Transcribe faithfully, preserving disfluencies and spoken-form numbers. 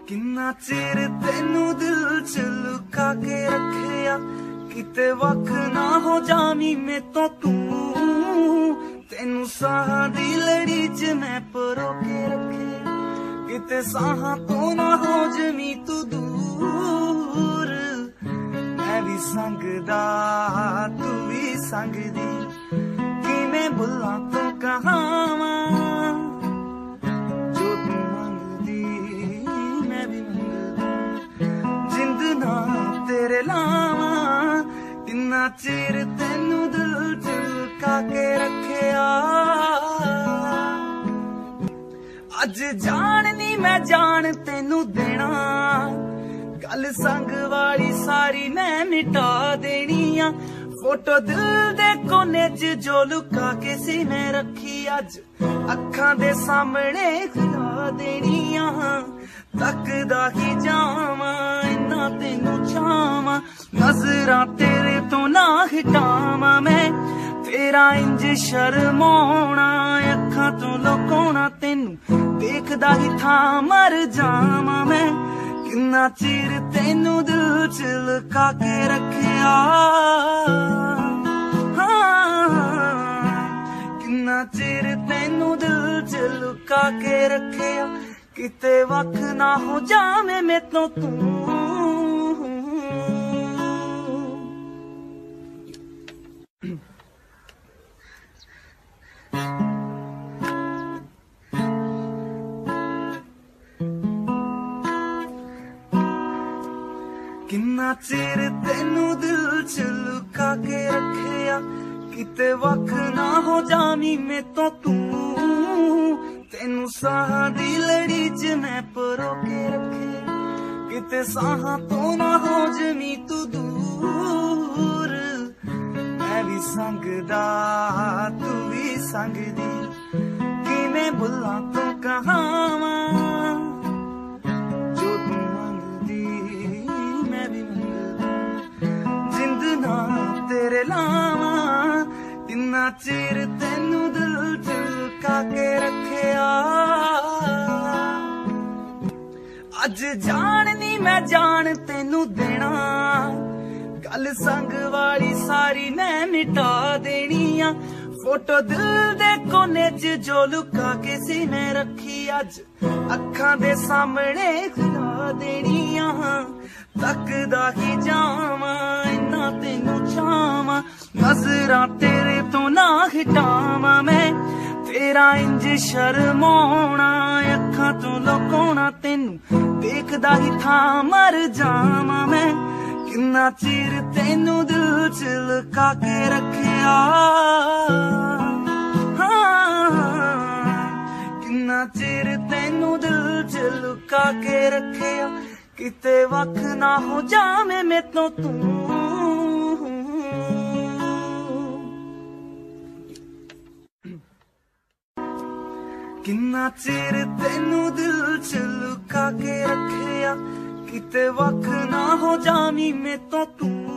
किन्ना चिर तेनू दिल च लुका के रखिया, किते वख ना हो जामी में तो तू। तेनू साहां दी लड़ी च मैं परो के रखे, किते साहां तो ना हो जमी तू दूर। मैं भी संगदा तू भी संगदी, किवें बुल्लां तू कहावां। तेरे लावा किन्ना चिर तेनू दिल च लुका के रखिया। अज जान नी मैं जान तेनू देना, गल संग वाली सारी मैं मिटा देनी आ। फोटो दिल दे कोने च जो लुका के सी मैं रखी, अज अखां दे सामने खिला देनी आ। तकदा ही जावां इन्ना तेनू चावां, नजरां तेरे तो ना हटावां मैं। तेरा इंज शर्माउणा अखां तो लुकाउणा, तेनू देखदा ही था मर जावां मैं। किन्ना चिर तेनू दिल च लुका के रखिया, किन्ना चिर तेनू दिल च लुका के रखिया। किते वख ना हो जावे में तो तू। किन्ना चिर तेनू दिल च लुका के रखिया, किते वख ना हो जामी में तो तू। तेनू साहां दी लड़ी च मैं परो के रखे, किते साहां तो ना हो जमी तू दूर। मैं भी संगदा तू भी संगदी, किवें बुल्लां तू कहावां। जो तू मंगदी मैं भी मंगदा, जिंद ना तेरे लावां। किन्ना चिर तेनू दिल च लुका के रखिया। अज जान नी मैं जान तेनू देना, गल संग वाली सारी मैं मिटा देनी आ। फोटो दिल दे कोने च जो लुका के सी मैं रखी, अज अखां दे सामने खिला देनी आ। तकदा ही जावां इन्ना तेनू चावां, नजरां तेरे तो ना हटावां मैं। तेरा इंज शर्माउणा अखां तो लुकाउणा, तेनू देखदा ही था मर जावां मैं। किन्ना चिर तेनू दिल च लुका के रखिया, किन्ना चिर तेनू दिल च लुका के रखिया। किते वख ना हो जावे में तो तू। किन्ना चिर तेनू दिल च लुका के रखिया, किते वख ना हो जामी में तो तू।